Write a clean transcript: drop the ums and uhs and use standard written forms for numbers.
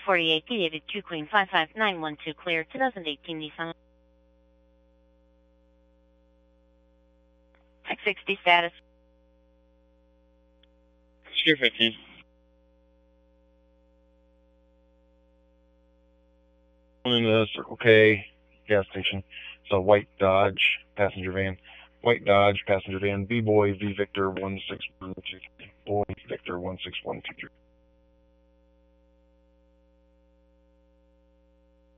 48 David 2 Queen 55912 clear 2018 Nissan. Tech 60 status. Secure 15. In the Circle K gas station. It's a white Dodge passenger van. White Dodge passenger van. B-Boy V Victor 16123. Boy Victor 16123.